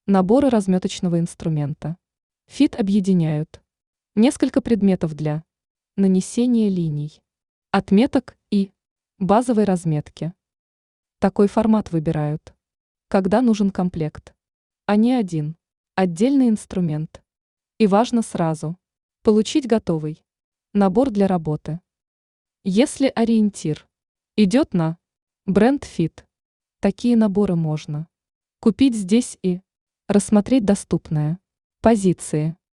Наборы разметочного инструмента. Фит объединяют несколько предметов для нанесения линий, отметок и базовой разметки. Такой формат выбирают, когда нужен комплект, а не один отдельный инструмент. И важно сразу получить готовый набор для работы. Если ориентир идет на бренд Fit, такие наборы можно купить здесь и рассмотреть доступные позиции.